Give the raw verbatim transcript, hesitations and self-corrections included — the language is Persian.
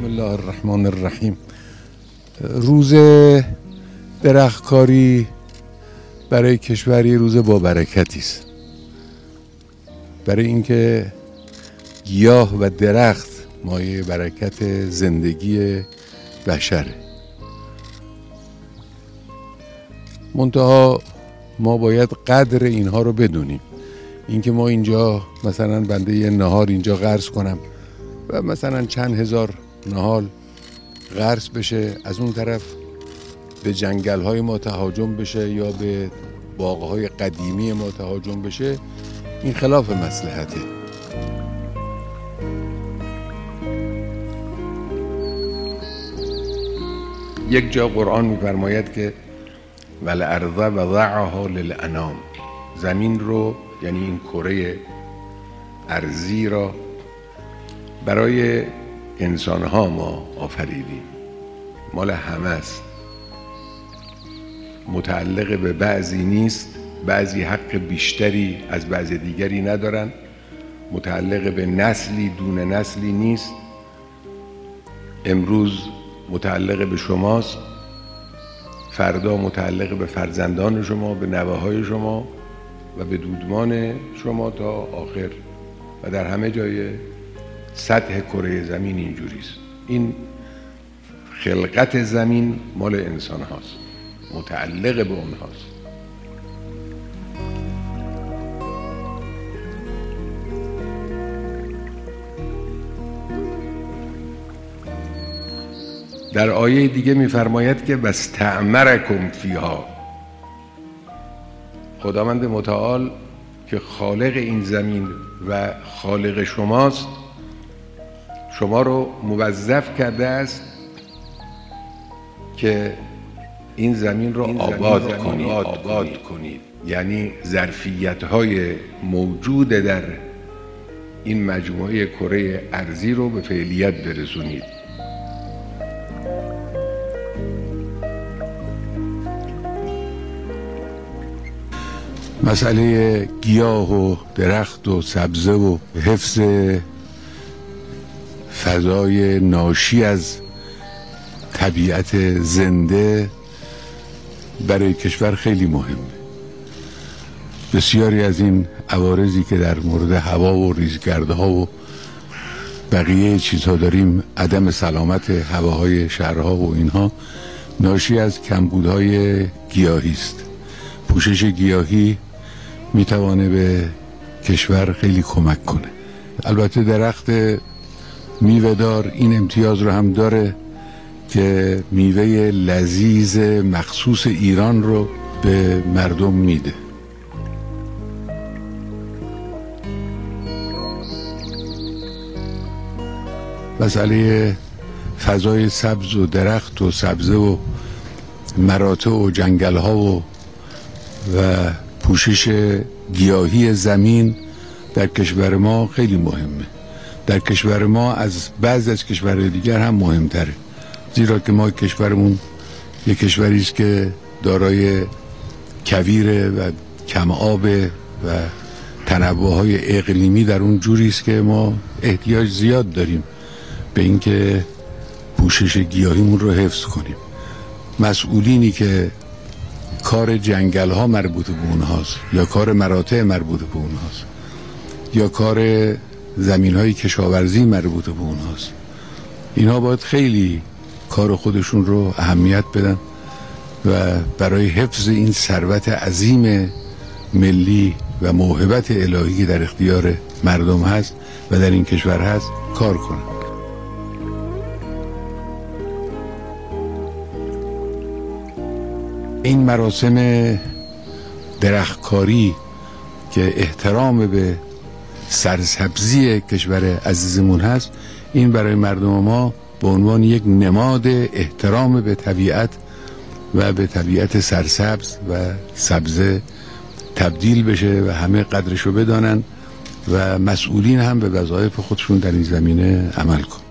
بسم الله الرحمن الرحیم. روز درختکاری برای کشوری روز با برکتی است، برای اینکه گیاه و درخت مایه برکت زندگی بشره. منتها ما باید قدر اینها رو بدونیم. اینکه ما اینجا مثلا بنده یه نهار اینجا غرس کنم و مثلا چند هزار نهال غرس بشه، از اون طرف به جنگل های ما تهاجم بشه یا به باغ های قدیمی ما تهاجم بشه، این خلاف مصلحته. یک جا قرآن می‌فرماید که والارض وضعها للانام، زمین رو یعنی این کره ارضی را برای انسانها ما آفریدیم، مال همه است، متعلق به بعضی نیست، بعضی حق بیشتری از بعض دیگری ندارن، متعلق به نسلی دون نسلی نیست. امروز متعلق به شماست، فردا متعلق به فرزندان شما، به نوه‌های شما و به دودمان شما تا آخر و در همه جای سطح کره زمین اینجوریست. این خلقت زمین مال انسان هاست، متعلق به اونهاست. در آیه دیگه می‌فرماید که واستعمرکم فیها، خداوند متعال که خالق این زمین و خالق شماست، شما رو موظف کرده است که این زمین رو این آباد, زمین کنید. آباد کنید یعنی ظرفیت‌های موجود در این مجموعه کره ارضی رو به فعلیت برسونید. مسئله گیاه و درخت و سبزه و حفظ فضای ناشی از طبیعت زنده برای کشور خیلی مهمه. بسیاری از این عوارضی که در مورد هوا و ریزگردها و بقیه چیزها داریم، عدم سلامت هواهای شهرها و اینها ناشی از کمبودهای گیاهی است. پوشش گیاهی میتوانه به کشور خیلی کمک کنه. البته درخت میوه‌دار این امتیاز رو هم داره که میوه لذیذ مخصوص ایران رو به مردم میده. مسئله فضای سبز و درخت و سبزه و مراتع و جنگل ها و و پوشش گیاهی زمین در کشور ما خیلی مهمه. در کشور ما از بعض از کشورهای دیگر هم مهمتره، زیرا که ما کشورمون یک کشوری است که دارای کویر و کم آب و تنوع‌های اقلیمی در اون جوری است که ما احتیاج زیاد داریم به اینکه پوشش گیاهیمون رو حفظ کنیم. مسئولینی که کار جنگل ها مربوط به اونهاست یا کار مراتع مربوط به اونهاست یا کار زمین های کشاورزی مربوط به اونهاست، اینها باید خیلی کار خودشون رو اهمیت بدن و برای حفظ این ثروت عظیم ملی و موهبت الهی در اختیار مردم هست و در این کشور هست کار کنن. این مراسم درختکاری که احترام به سرسبزی کشور عزیزمون هست، این برای مردم ما به عنوان یک نماد احترام به طبیعت و به طبیعت سرسبز و سبزه تبدیل بشه و همه قدرشو بدانن و مسئولین هم به وظایف خودشون در این زمینه عمل کنن.